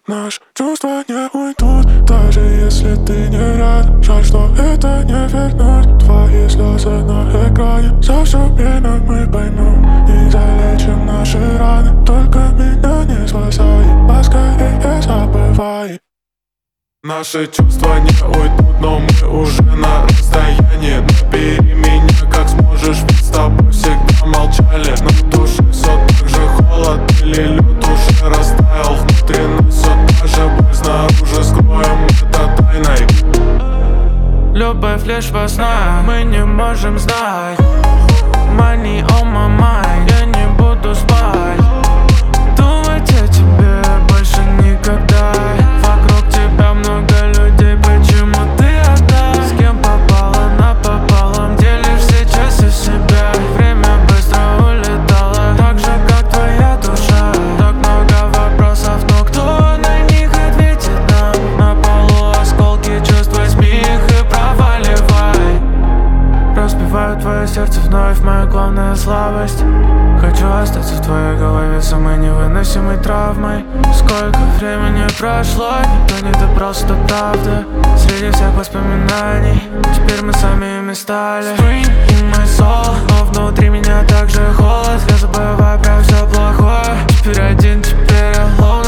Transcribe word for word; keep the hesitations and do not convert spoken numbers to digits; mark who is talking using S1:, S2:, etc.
S1: Наши чувства не уйдут, даже если ты не рад. Жаль, что это не вернуть. Твои слезы на экране. За все время мы поймем и залечим наши раны. Только меня не спасай, поскорее забывай. Наши чувства не уйдут, но мы уже на расстоянии. Набери меня как сможешь, ведь с тобой всегда молчали. На душе все так же холод или лед уже растаял. Внутри нас все та же боль, снаружи скроем это тайной.
S2: Любовь лишь во снах, мы не можем знать. Money on my mind, я не буду спать. Думать о тебе больше никогда. Вокруг тебя много людей, почему ты одна? С кем попала напополам, делишь сейчас из себя. Время быстро улетало, так же как твоя душа. Так много вопросов, но кто на них ответит нам? На полу осколки чувств, возьми их и проваливай. Разбиваю твое сердце вновь, моя главная слабость. Хочу остаться в твоей голове самой невыносимой травмой. Сколько времени прошло, никто не добрался до правды. Среди всех воспоминаний теперь мы сами ими стали. Spring in my soul, но внутри меня также холод. Я забываю про все плохое. Теперь один, теперь alone.